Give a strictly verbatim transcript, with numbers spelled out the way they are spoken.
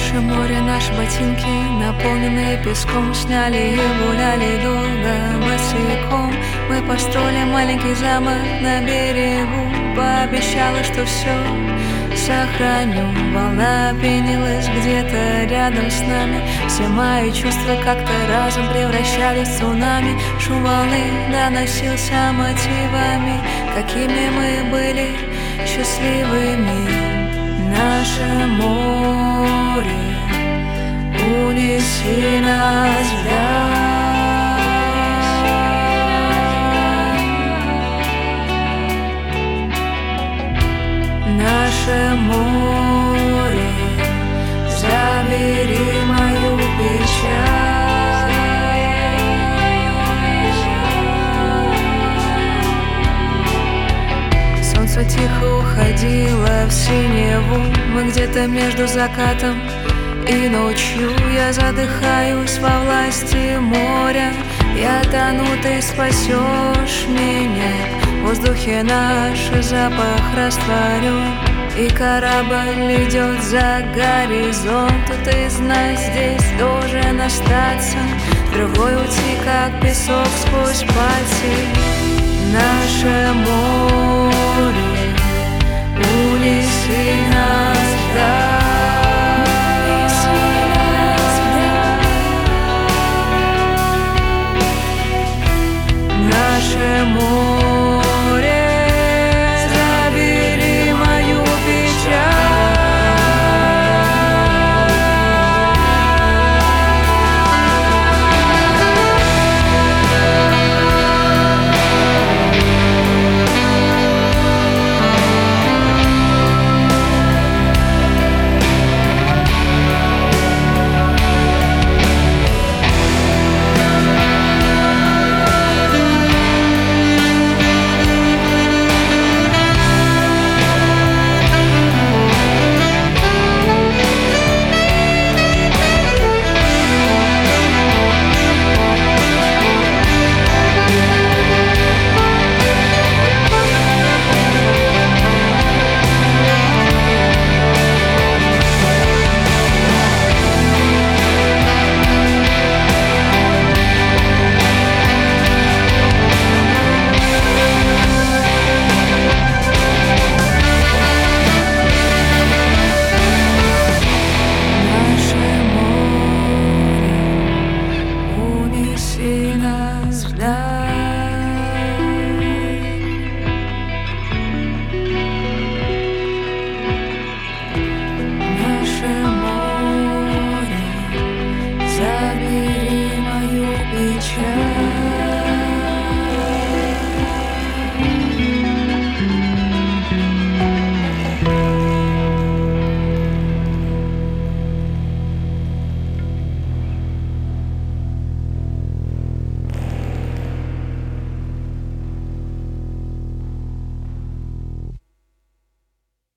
Наше море, наши ботинки, наполненные песком, сняли и гуляли долго босиком. Мы построили маленький замок на берегу, пообещала, что все сохраню. Волна пенилась где-то рядом с нами. Все мои чувства как-то разом превращались в цунами. Шум волны доносился мотивами, какими мы были счастливыми. Наше море, унеси нас вдаль. Наше море, забери мою печаль. Солнце тихо уходило в синеву. Мы где-то между закатом и ночью. Я задыхаюсь во власти моря. Я тону, ты спасешь меня. В воздухе наш запах растворен, и корабль идет за горизонт. Тут из нас здесь должен остаться другой уйти, как песок сквозь пальцы. Наше море, унеси нас вдаль. Наше море, забери мою печаль. Забери мою печаль.